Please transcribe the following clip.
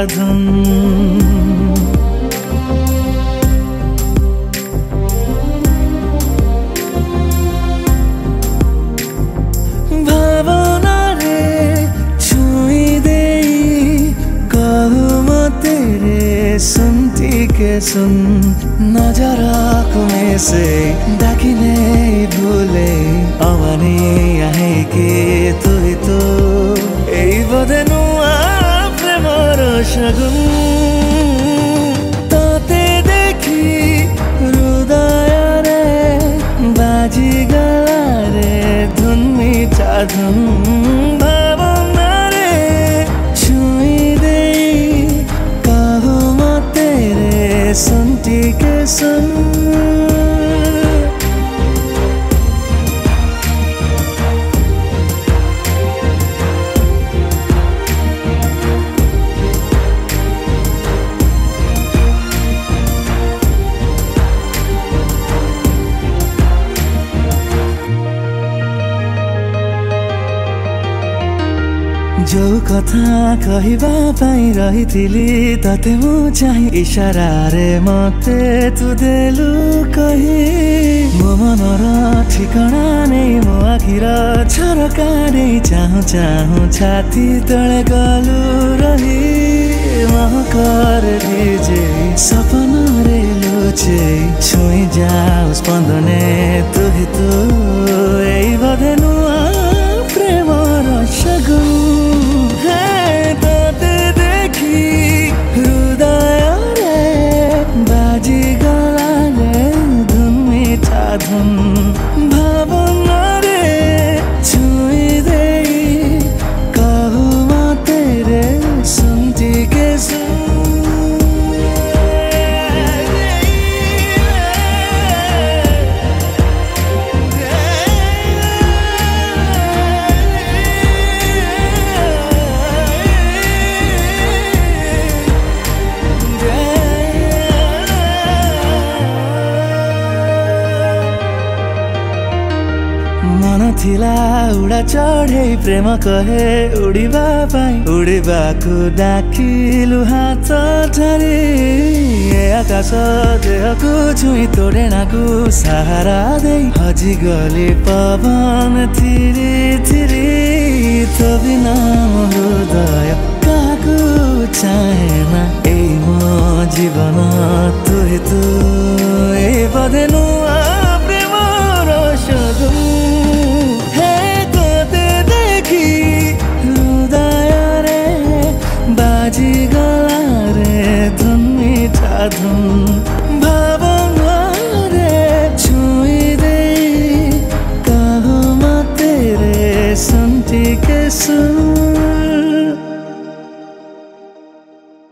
धुन भावना रे छुई दे कहूँ म तेरे सुनती के सुन नजराको में से डाकिने भूले अवनी आहे के तुई तो এই বদে নুয়া প্রেমর শগুন তাতে দেখি হৃদয়রে বাজি গলারে ধুন মিঠা ধুন ভাবনারে ছুঁই দেই কাহু মা তেরে सुनती के सुन जो कथा कहवा पाई रही तते मु चाहे इशारा रे मते तू देलु कही मो मनर ठिकना नहीं मो आखिर झरका नहीं चाहूँ चाहूँ छाती तले गलु रही महकर भिजे सपना रे लुचे छुई जाऊ स्पंदने तू ही तू এই बदे नुआ प्रेमर शगुन धुन भावना रे छुई दे कहूँ म तेरे सुनती के सुन मन थिला उड़ा चढ़े प्रेम कहे उड़ीबा पाई उड़ीबाकू डाकिलु हाथ धरी ए आकाश देहकू छुई तोड़ेणाकू सहारा दे हजी गली पवन थिरी थिरी तो बिना मो हृदय काकू चाहेना ए मो जीवन तू ही तू ए बदे नुआ